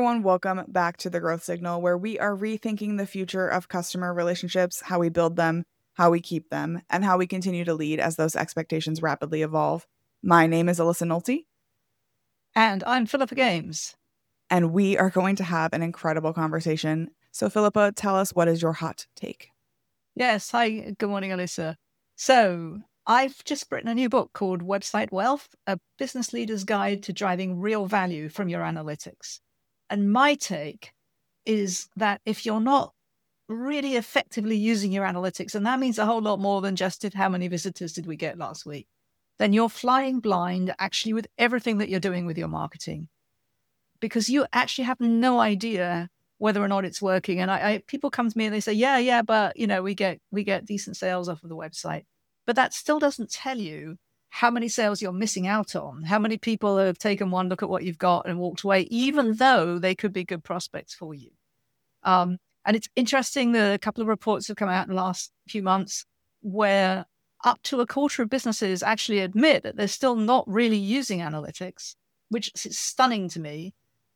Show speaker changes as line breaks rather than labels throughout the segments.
everyone, welcome back to The Growth Signal, where we are rethinking the future of customer relationships, how we build them, how we keep them, and how we continue to lead as those expectations rapidly evolve. My name is Alyssa Nolte.
And I'm Philippa Games.
And we are going to have an incredible conversation. So Philippa, tell us, what is your hot take?
Yes. Hi. Good morning, Alyssa. So I've just written a new book called Website Wealth, a business leader's guide to driving real value from your analytics. And my take is that if you're not really effectively using your analytics, and that means a whole lot more than just how many visitors did we get last week, then you're flying blind actually with everything that you're doing with your marketing, because you actually have no idea whether or not it's working. And people come to me and they say, yeah, but we get decent sales off of the website. But that still doesn't tell you how many sales you're missing out on, how many people have taken one look at what you've got and walked away, even though they could be good prospects for you. And it's interesting that a couple of reports have come out in the last few months where up to a quarter of businesses actually admit that they're still not really using analytics, which is stunning to me.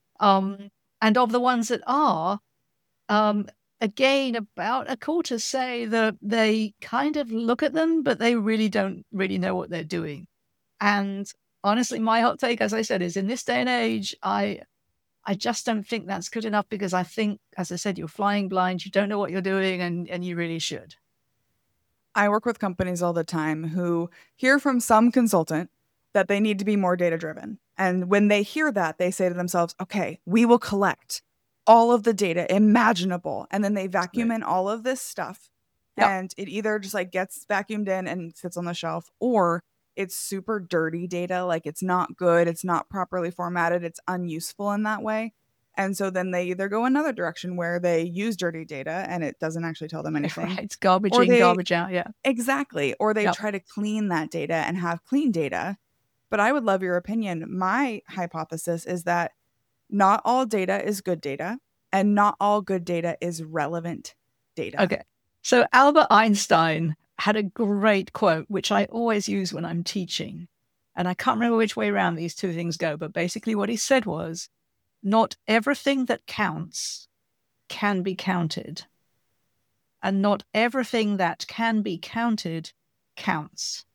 And of the ones that are, again, about a quarter say that they kind of look at them, but they really don't really know what they're doing. And honestly, my hot take, as I said, is in this day and age, I just don't think that's good enough, because I think, as I said, you're flying blind, you don't know what you're doing, and you really should.
I work with companies all the time who hear from some consultant that they need to be more data-driven. And when they hear that, they say to themselves, okay, we will collect all of the data imaginable. And then they vacuum in all of this stuff. Yep. And it either just gets vacuumed in and sits on the shelf, or it's super dirty data. It's not good. It's not properly formatted. It's unuseful in that way. And so then they either go another direction where they use dirty data and it doesn't actually tell them anything.
Right. It's garbage in, garbage out. Yeah,
exactly. Or they try to clean that data and have clean data. But I would love your opinion. My hypothesis is that not all data is good data, and not all good data is relevant data.
Okay. So Albert Einstein had a great quote, which I always use when I'm teaching. And I can't remember which way around these two things go, but basically what he said was, not everything that counts can be counted. And not everything that can be counted counts.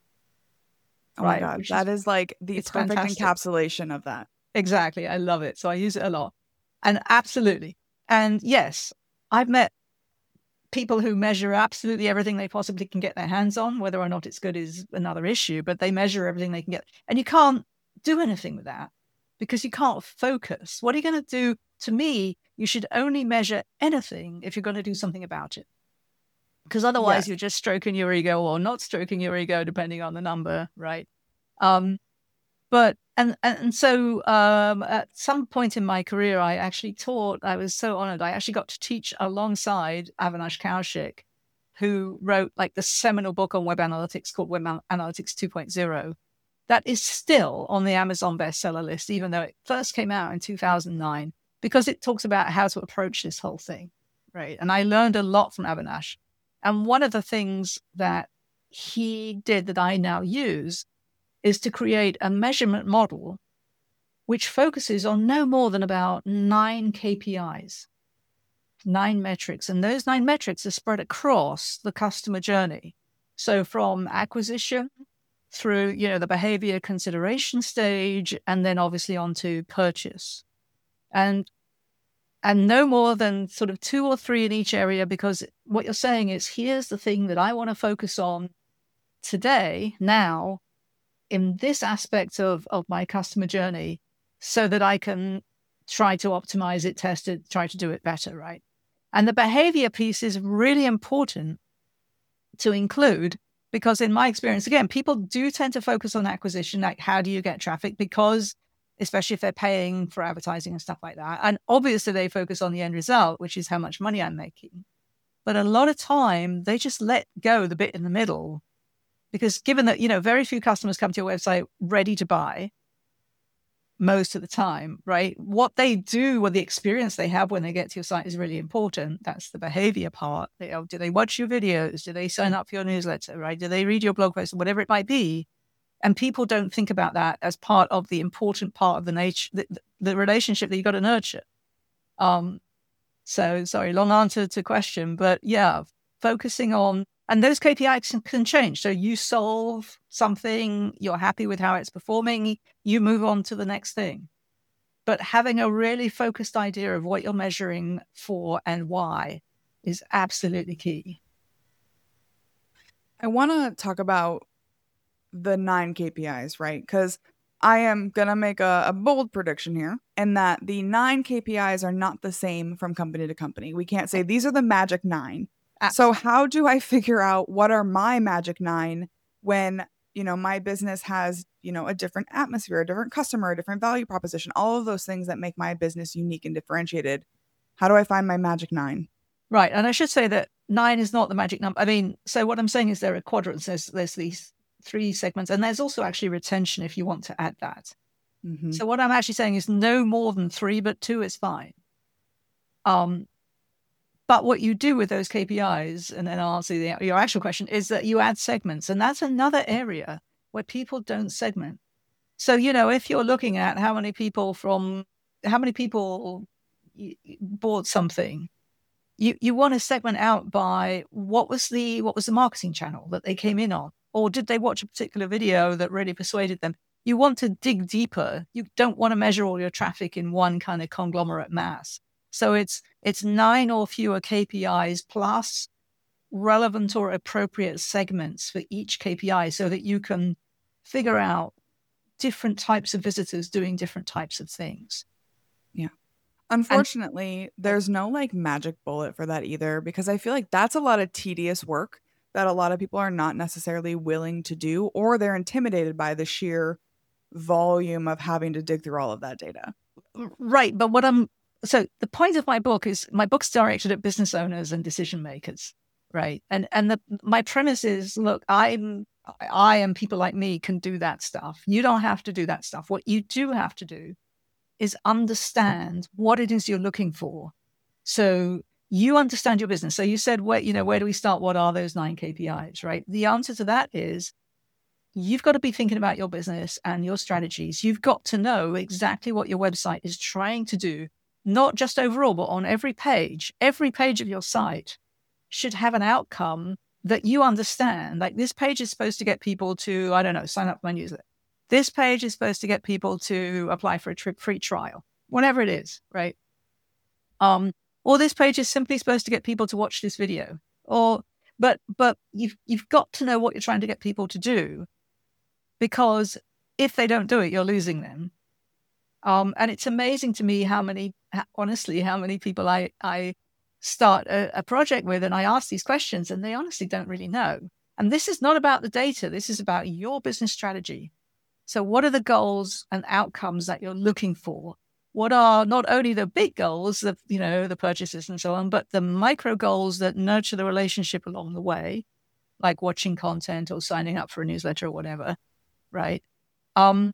Oh my God, that is the perfect fantastic encapsulation of that.
Exactly. I love it. So I use it a lot. And absolutely. And yes, I've met people who measure absolutely everything they possibly can get their hands on. Whether or not it's good is another issue, but they measure everything they can get. And you can't do anything with that because you can't focus. What are you going to do? To me, you should only measure anything if you're going to do something about it. Because otherwise you're just stroking your ego or not stroking your ego, depending on the number, right? But so at some point in my career, I actually taught. I was so honored. I actually got to teach alongside Avinash Kaushik, who wrote the seminal book on web analytics called Web Analytics 2.0. That is still on the Amazon bestseller list, even though it first came out in 2009, because it talks about how to approach this whole thing, right? And I learned a lot from Avinash. And one of the things that he did that I now use is to create a measurement model which focuses on no more than about 9 KPIs, 9 metrics. And those 9 metrics are spread across the customer journey. So from acquisition through, the behavior consideration stage, and then obviously onto purchase. And no more than sort of 2 or 3 in each area, because what you're saying is, here's the thing that I want to focus on today, now, in this aspect of my customer journey, so that I can try to optimize it, test it, try to do it better, right? And the behavior piece is really important to include, because in my experience, again, people do tend to focus on acquisition, like how do you get traffic, because especially if they're paying for advertising and stuff like that. And obviously they focus on the end result, which is how much money I'm making. But a lot of time they just let go the bit in the middle, because given that, very few customers come to your website ready to buy most of the time, right? What they do, or the experience they have when they get to your site is really important. That's the behavior part. Do they watch your videos? Do they sign up for your newsletter, right? Do they read your blog post, whatever it might be? And people don't think about that as part of the important part of the nature, the relationship that you got to nurture. So sorry, long answer to question, but yeah, focusing on, and those KPIs can change. So you solve something, you're happy with how it's performing, you move on to the next thing. But having a really focused idea of what you're measuring for and why is absolutely key.
I want to talk about the 9 KPIs, right? Because I am going to make a bold prediction here, and that the 9 KPIs are not the same from company to company. We can't say these are the magic 9. So how do I figure out what are my magic 9 when, my business has, a different atmosphere, a different customer, a different value proposition, all of those things that make my business unique and differentiated? How do I find my magic 9?
Right. And I should say that 9 is not the magic number. I mean, so what I'm saying is there are quadrants. There's these 3 segments, and there's also actually retention if you want to add that.
Mm-hmm.
So what I'm actually saying is no more than 3, but 2 is fine. But what you do with those KPIs, and then I'll answer your actual question, is that you add segments. And that's another area where people don't segment. So, if you're looking at how many people bought something, you want to segment out by what was the marketing channel that they came in on, or did they watch a particular video that really persuaded them? You want to dig deeper. You don't want to measure all your traffic in one kind of conglomerate mass. So it's 9 or fewer KPIs plus relevant or appropriate segments for each KPI so that you can figure out different types of visitors doing different types of things.
Yeah. Unfortunately, there's no magic bullet for that either, because I feel like that's a lot of tedious work that a lot of people are not necessarily willing to do, or they're intimidated by the sheer volume of having to dig through all of that data.
Right. But so the point of my book is my book's directed at business owners and decision makers. Right. And my premise is, look, I and people like me can do that stuff. You don't have to do that stuff. What you do have to do is understand what it is you're looking for. So you understand your business. So you said, where do we start? What are those 9 KPIs, right? The answer to that is you've got to be thinking about your business and your strategies. You've got to know exactly what your website is trying to do, not just overall, but on every page. Every page of your site should have an outcome that you understand. Like, this page is supposed to get people to, I don't know, sign up for my newsletter. This page is supposed to get people to apply for a free trial, whatever it is, right? Or this page is simply supposed to get people to watch this video. But you've got to know what you're trying to get people to do, because if they don't do it, you're losing them. And it's amazing to me how many people I start a project with, and I ask these questions, and they honestly don't really know. And this is not about the data. This is about your business strategy. So what are the goals and outcomes that you're looking for? What are not only the big goals, the purchases and so on, but the micro goals that nurture the relationship along the way, like watching content or signing up for a newsletter or whatever, right? And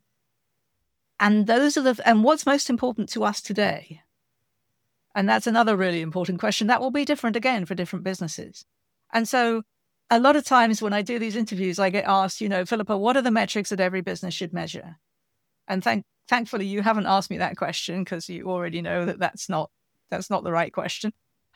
those are and what's most important to us today? And that's another really important question that will be different again for different businesses. And so a lot of times when I do these interviews, I get asked, Philippa, what are the metrics that every business should measure? And thankfully, you haven't asked me that question, because you already know that that's not the right question.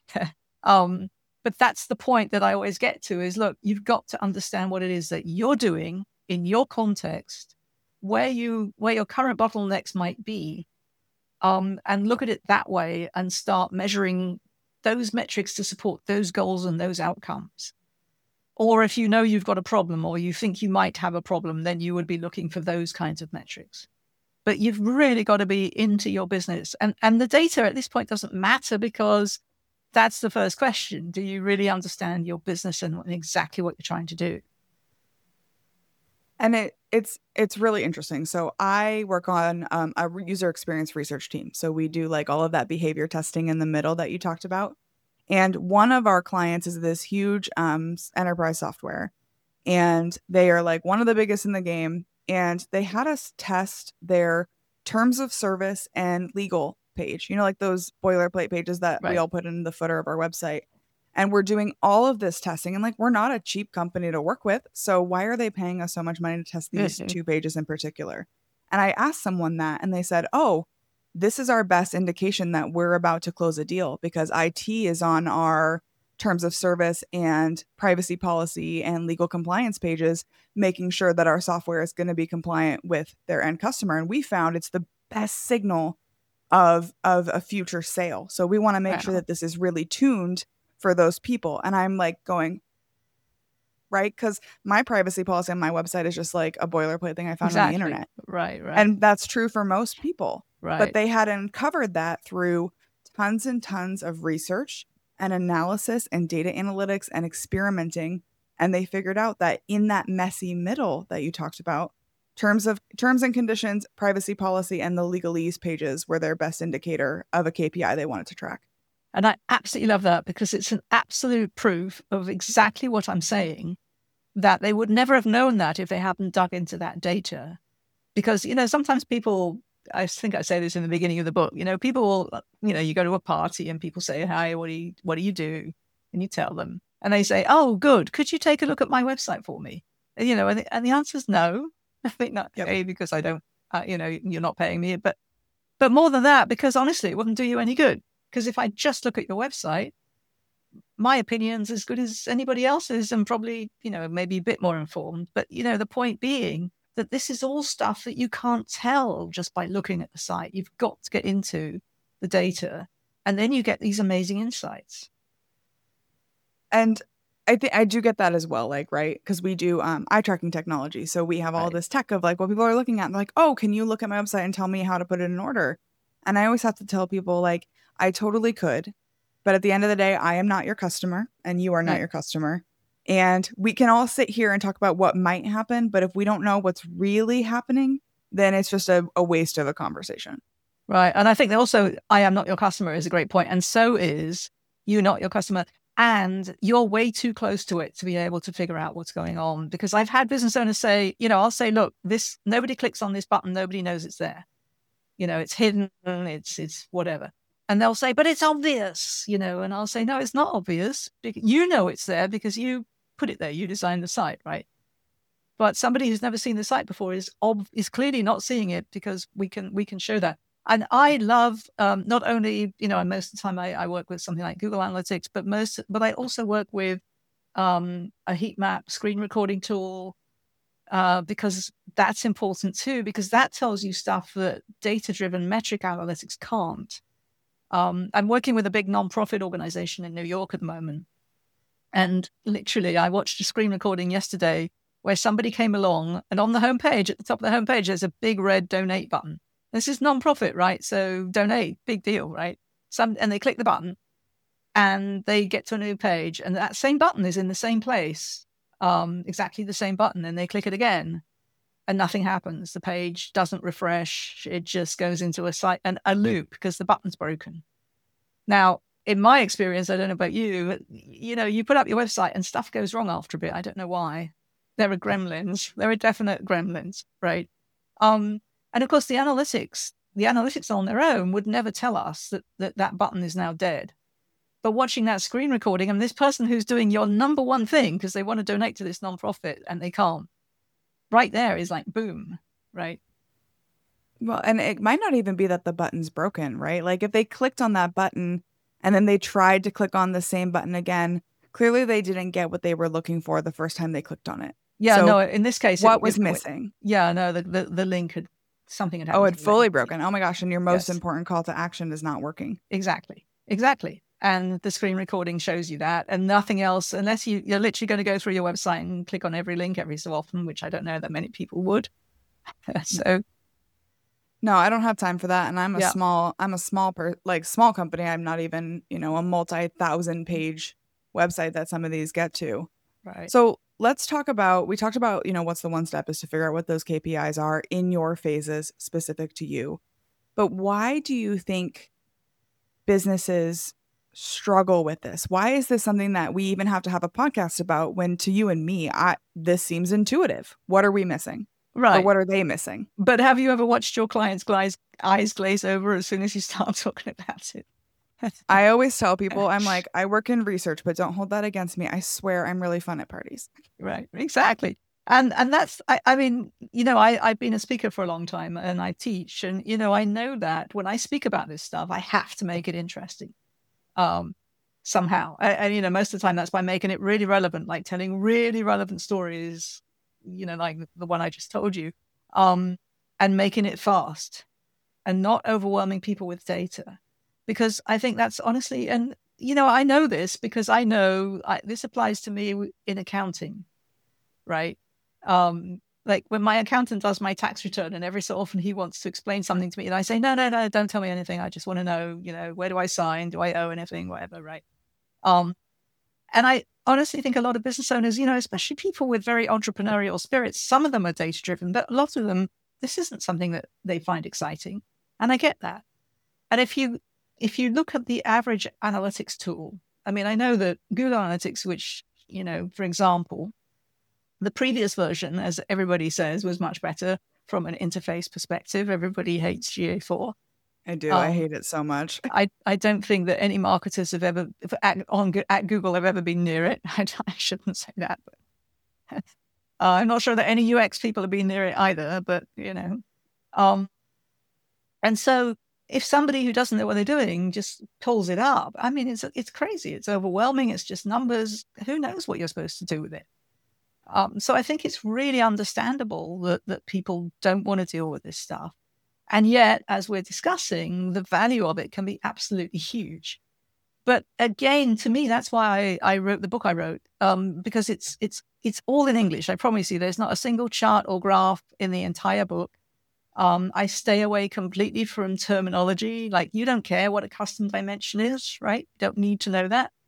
But that's the point that I always get to is, look, you've got to understand what it is that you're doing in your context, where your current bottlenecks might be, and look at it that way and start measuring those metrics to support those goals and those outcomes. Or if you know you've got a problem, or you think you might have a problem, then you would be looking for those kinds of metrics. But you've really got to be into your business. And the data at this point doesn't matter, because that's the first question. Do you really understand your business and exactly what you're trying to do?
And it's really interesting. So I work on a user experience research team. So we do all of that behavior testing in the middle that you talked about. And one of our clients is this huge enterprise software, and they are one of the biggest in the game. And they had us test their terms of service and legal page, those boilerplate pages that we all put in the footer of our website. And we're doing all of this testing, and we're not a cheap company to work with. So why are they paying us so much money to test these 2 pages in particular? And I asked someone that, and they said, oh, this is our best indication that we're about to close a deal, because IT is on our terms of service and privacy policy and legal compliance pages, making sure that our software is going to be compliant with their end customer. And we found it's the best signal of a future sale. So we want to make sure that this is really tuned for those people. And I'm like going, right? Because my privacy policy on my website is just like a boilerplate thing I found on the internet.
Right.
And that's true for most people.
Right.
But they had uncovered that through tons and tons of research and analysis and data analytics and experimenting. And they figured out that in that messy middle that you talked about, terms and conditions, privacy policy, and the legalese pages were their best indicator of a KPI they wanted to track.
And I absolutely love that, because it's an absolute proof of exactly what I'm saying, that they would never have known that if they hadn't dug into that data. Because, sometimes people, I think I say this in the beginning of the book, people will, you go to a party and people say, hi, what do you do? And you tell them. And they say, oh, good. Could you take a look at my website for me? And, and the answer is no. I think not, A, because I don't, you're not paying me. But more than that, because honestly, it wouldn't do you any good. Because if I just look at your website, my opinion's as good as anybody else's, and probably, maybe a bit more informed. But, the point being that this is all stuff that you can't tell just by looking at the site. You've got to get into the data, and then you get these amazing insights.
And I think I do get that as well, like, right? Because we do eye tracking technology. So we have all this tech of like what people are looking at. And like, oh, can you look at my website and tell me how to put it in order? And I always have to tell people, like, I totally could. But at the end of the day, I am not your customer and you are not your customer. And we can all sit here and talk about what might happen. But if we don't know what's really happening, then it's just a waste of a conversation.
Right. And I think that also, I am not your customer is a great point. And so is you not your customer. And you're way too close to it to be able to figure out what's going on. Because I've had business owners say, I'll say, look, nobody clicks on this button. Nobody knows it's there. It's hidden. It's whatever. And they'll say, but it's obvious, and I'll say, no, it's not obvious. You know it's there because you put it there. You designed the site, right? But somebody who's never seen the site before is clearly not seeing it, because we can show that. And I love not only, most of the time I work with something like Google Analytics, but I also work with a heat map screen recording tool, because that's important too, because that tells you stuff that data-driven metric analytics can't. I'm working with a big nonprofit organization in New York at the moment. And literally, I watched a screen recording yesterday where somebody came along, and on the homepage, at the top of the homepage, there's a big red donate button. This is nonprofit, right? So donate, big deal, right? And they click the button and they get to a new page, and that same button is in the same place, exactly the same button, and they click it again and nothing happens. The page doesn't refresh. It just goes into a loop because the button's broken. Now, in my experience, I don't know about you, but, you put up your website and stuff goes wrong after a bit. I don't know why. There are gremlins. There are definite gremlins, right? And of course, the analytics on their own would never tell us that button is now dead. But watching that screen recording, and this person who's doing your number one thing because they want to donate to this nonprofit and they can't, right there is like, boom, right?
Well, and it might not even be that the button's broken, right? Like if they clicked on that button and then they tried to click on the same button again, clearly they didn't get what they were looking for the first time they clicked on it.
Yeah, so no, in this case,
what was missing?
Yeah, no, the link had, something had happened.
Oh, it fully broken. Oh my gosh. And your most important call to action is not working.
Exactly. And the screen recording shows you that, and nothing else, unless you're literally going to go through your website and click on every link every so often, which I don't know that many people would. So.
No, I don't have time for that. And I'm a small company. I'm not even, a multi-thousand page website that some of these get to.
Right.
So let's talk about, we talked about, what's the one step is to figure out what those KPIs are in your phases specific to you. But why do you think businesses struggle with this? Why is this something that we even have to have a podcast about when to you and me, this seems intuitive? What are we missing?
Right.
Or what are they missing?
But have you ever watched your clients' eyes glaze over as soon as you start talking about it?
I always tell people, I'm like, I work in research, but don't hold that against me. I swear I'm really fun at parties.
Right. Exactly. And that's, I mean, I've been a speaker for a long time and I teach, and, I know that when I speak about this stuff, I have to make it interesting somehow. And, most of the time that's by making it really relevant, like telling really relevant stories, like the one I just told you, and making it fast and not overwhelming people with data. Because I think that's honestly, and, I know this because I know this applies to me in accounting, right? Like when my accountant does my tax return and every so often he wants to explain something to me and I say, no, don't tell me anything. I just want to know, where do I sign? Do I owe anything? Whatever, right? And I honestly think a lot of business owners, especially people with very entrepreneurial spirits, some of them are data driven, but a lot of them, this isn't something that they find exciting. And I get that. And if you look at the average analytics tool, I mean, I know that Google Analytics, which, for example, the previous version, as everybody says, was much better from an interface perspective. Everybody hates GA4.
I do. I hate it so much.
I don't think that any marketers have ever at Google have ever been near it. I shouldn't say that, but I'm not sure that any UX people have been near it either. But and so if somebody who doesn't know what they're doing just pulls it up, I mean, it's crazy. It's overwhelming. It's just numbers. Who knows what you're supposed to do with it? So I think it's really understandable that people don't want to deal with this stuff. And yet, as we're discussing, the value of it can be absolutely huge. But again, to me, that's why I wrote the book I wrote, because it's all in English. I promise you, there's not a single chart or graph in the entire book. I stay away completely from terminology. Like, you don't care what a custom dimension is, right? You don't need to know that.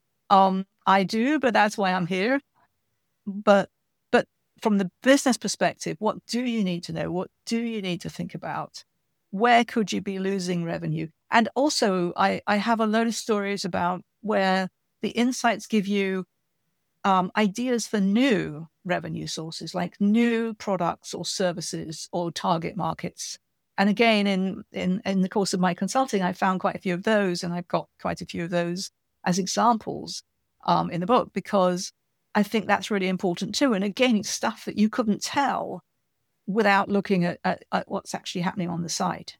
I do, but that's why I'm here. But from the business perspective, what do you need to know? What do you need to think about? Where could you be losing revenue? And also, I have a load of stories about where the insights give you ideas for new revenue sources, like new products or services or target markets. And again, in the course of my consulting, I found quite a few of those, and I've got quite a few of those as examples in the book, because I think that's really important too. And again, it's stuff that you couldn't tell without looking at what's actually happening on the site.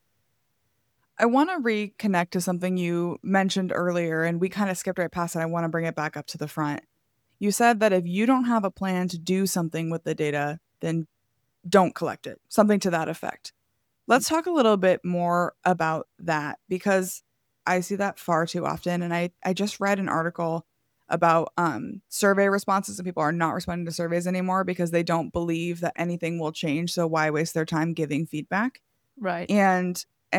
I want to reconnect to something you mentioned earlier, and we kind of skipped right past it. I want to bring it back up to the front. You said that if you don't have a plan to do something with the data, then don't collect it, something to that effect. Let's talk a little bit more about that, because I see that far too often. And I just read an article about survey responses, and people are not responding to surveys anymore because they don't believe that anything will change. So why waste their time giving feedback?
Right.
And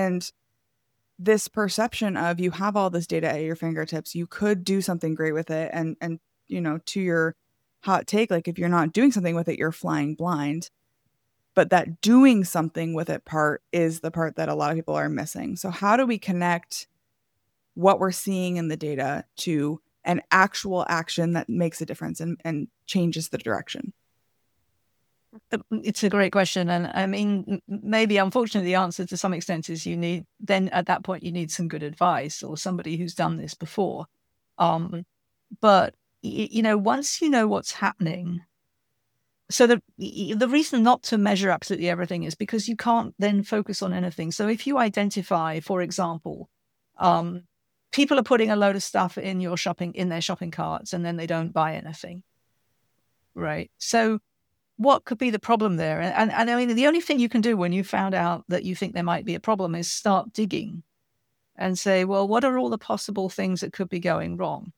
this perception of, you have all this data at your fingertips, you could do something great with it. And to your hot take, like, if you're not doing something with it, you're flying blind. But that doing something with it part is the part that a lot of people are missing. So how do we connect what we're seeing in the data to an actual action that makes a difference and changes the direction?
It's a great question. And I mean, maybe unfortunately, the answer to some extent is at that point, you need some good advice or somebody who's done this before. But, once you know what's happening, so the reason not to measure absolutely everything is because you can't then focus on anything. So if you identify, for example, people are putting a load of stuff in their shopping carts, and then they don't buy anything, right? So what could be the problem there? And I mean, the only thing you can do when you found out that you think there might be a problem is start digging and say, well, what are all the possible things that could be going wrong?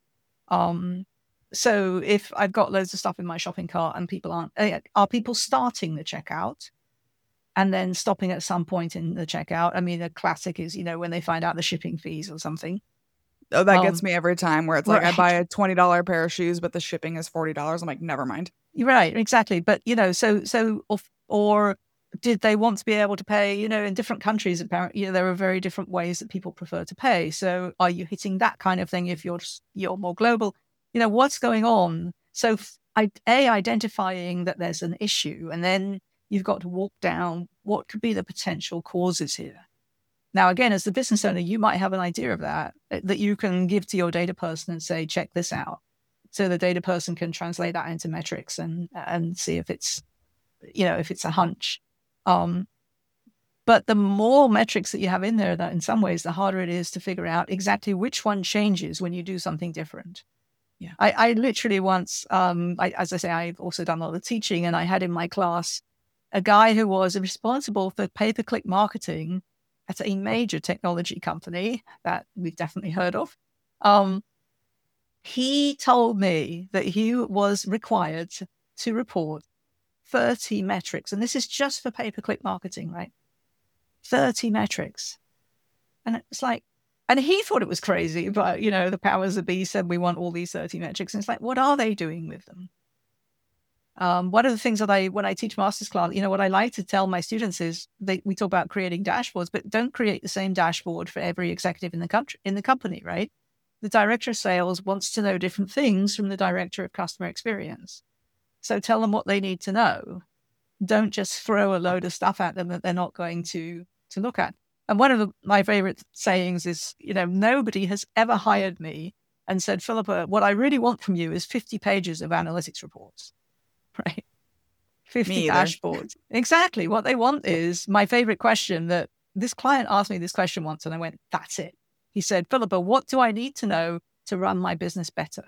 So if I've got loads of stuff in my shopping cart and are people starting the checkout and then stopping at some point in the checkout? I mean, a classic is, when they find out the shipping fees or something.
Oh, that gets me every time, where it's like, right. I buy a $20 pair of shoes, but the shipping is $40. I'm like, never mind.
Right, exactly. But, or did they want to be able to pay, in different countries, apparently, there are very different ways that people prefer to pay. So are you hitting that kind of thing if you're more global? What's going on? So identifying that there's an issue, and then you've got to walk down what could be the potential causes here. Now, again, as the business owner, you might have an idea of that you can give to your data person and say, check this out. so the data person can translate that into metrics and see if it's, if it's a hunch. But the more metrics that you have in there, that in some ways, the harder it is to figure out exactly which one changes when you do something different.
Yeah.
I literally once, as I say, I've also done a lot of teaching, and I had in my class a guy who was responsible for pay-per-click marketing at a major technology company that we've definitely heard of. He told me that he was required to report 30 metrics, and this is just for pay-per-click marketing, right? 30 metrics. And it's like, and he thought it was crazy, but, the powers that be said, we want all these 30 metrics. And it's like, what are they doing with them? One of the things that when I teach master's class, what I like to tell my students is we talk about creating dashboards, but don't create the same dashboard for every executive in the company, right? The director of sales wants to know different things from the director of customer experience. So tell them what they need to know. Don't just throw a load of stuff at them that they're not going to look at. And one of my favorite sayings is, nobody has ever hired me and said, Philippa, what I really want from you is 50 pages of analytics reports, right? 50 dashboards. Exactly. What they want is my favorite question that this client asked me this question once, and I went, that's it. He said, Philippa, what do I need to know to run my business better?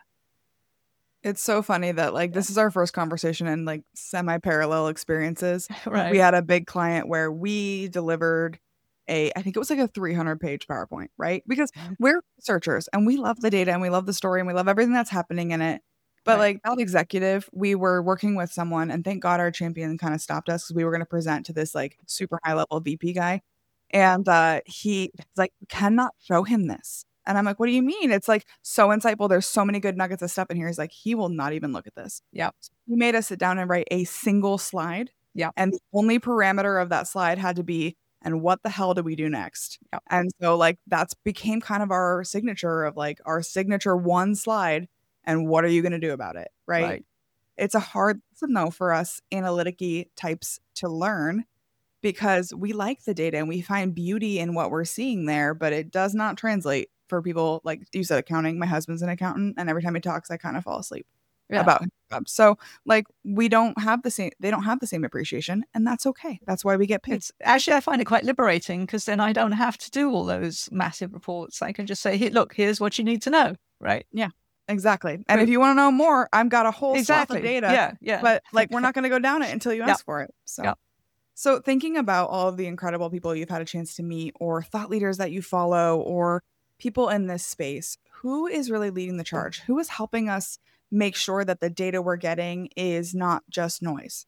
It's so funny that this is our first conversation in semi-parallel experiences.
Right.
We had a big client where we delivered I think it was a 300-page PowerPoint, right? Because we're researchers and we love the data and we love the story and we love everything that's happening in it. But that executive, we were working with someone, and thank God our champion kind of stopped us because we were going to present to this super high level VP guy. And he's like, cannot show him this. And I'm like, what do you mean? It's so insightful. There's so many good nuggets of stuff in here. He's like, he will not even look at this.
Yeah.
So he made us sit down and write a single slide.
Yeah.
And the only parameter of that slide had to be, and what the hell do we do next?
Yeah.
And so that's became kind of our signature of our signature one slide. And what are you going to do about it? Right. It's a hard lesson though for us analytic-y types to learn, because we like the data and we find beauty in what we're seeing there, but it does not translate for people like you said, accounting. My husband's an accountant, and every time he talks, I kind of fall asleep about his job. So they don't have the same appreciation, and that's okay. That's why we get paid.
Actually, I find it quite liberating, because then I don't have to do all those massive reports. I can just say, hey, look, here's what you need to know, right?
Yeah. Exactly. And if you want to know more, I've got a whole swath of data.
Yeah.
But we're not going to go down it until you ask for it. So thinking about all of the incredible people you've had a chance to meet, or thought leaders that you follow, or people in this space, who is really leading the charge? Who is helping us make sure that the data we're getting is not just noise?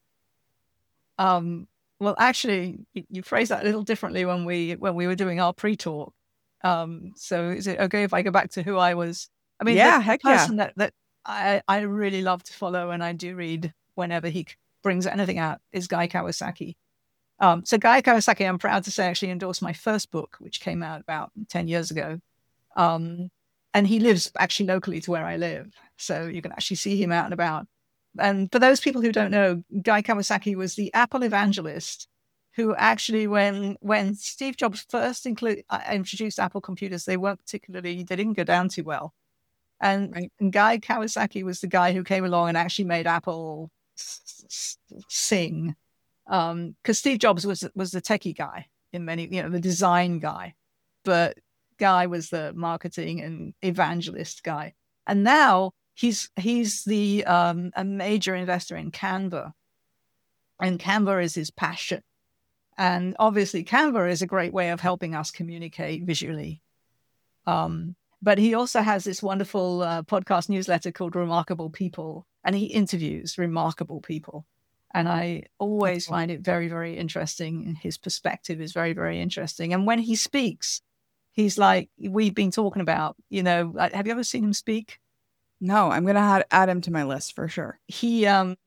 Well, actually, you phrased that a little differently when we were doing our pre-talk. So is it okay if I go back to who I was? I mean, the person that I really love to follow, and I do read whenever he brings anything out, is Guy Kawasaki. So Guy Kawasaki, I'm proud to say, actually endorsed my first book, which came out about 10 years ago. And he lives actually locally to where I live. So you can actually see him out and about. And for those people who don't know, Guy Kawasaki was the Apple evangelist who actually, when Steve Jobs first introduced Apple computers, they didn't go down too well. And Guy Kawasaki was the guy who came along and actually made Apple sing. Because Steve Jobs was the techie guy in many, the design guy. But Guy was the marketing and evangelist guy. And now he's the a major investor in Canva. And Canva is his passion. And obviously Canva is a great way of helping us communicate visually. But he also has this wonderful podcast newsletter called Remarkable People, and he interviews remarkable people. And I always find it very, very interesting. His perspective is very, very interesting. And when he speaks, he's like, we've been talking about, have you ever seen him speak?
No, I'm going to add him to my list for sure.
He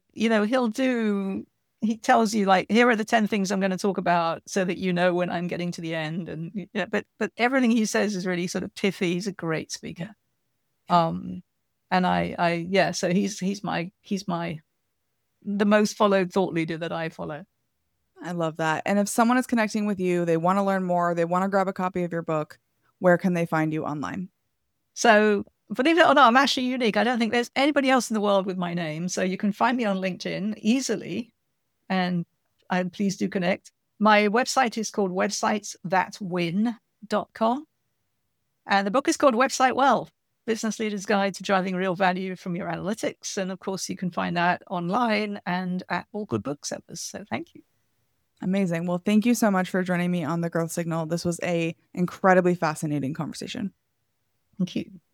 tells you here are the 10 things I'm going to talk about so that when I'm getting to the end. And but everything he says is really sort of pithy. He's a great speaker. And so he's my the most followed thought leader that I follow.
I love that. And if someone is connecting with you, they want to learn more, they want to grab a copy of your book, where can they find you online?
So believe it or not, I'm actually unique. I don't think there's anybody else in the world with my name. So you can find me on LinkedIn easily. And please do connect. My website is called websitesthatwin.com. And the book is called Website Well, Business Leader's Guide to Driving Real Value from Your Analytics. And of course, you can find that online and at all good booksellers. So thank you.
Amazing. Well, thank you so much for joining me on The Growth Signal. This was a incredibly fascinating conversation.
Thank you.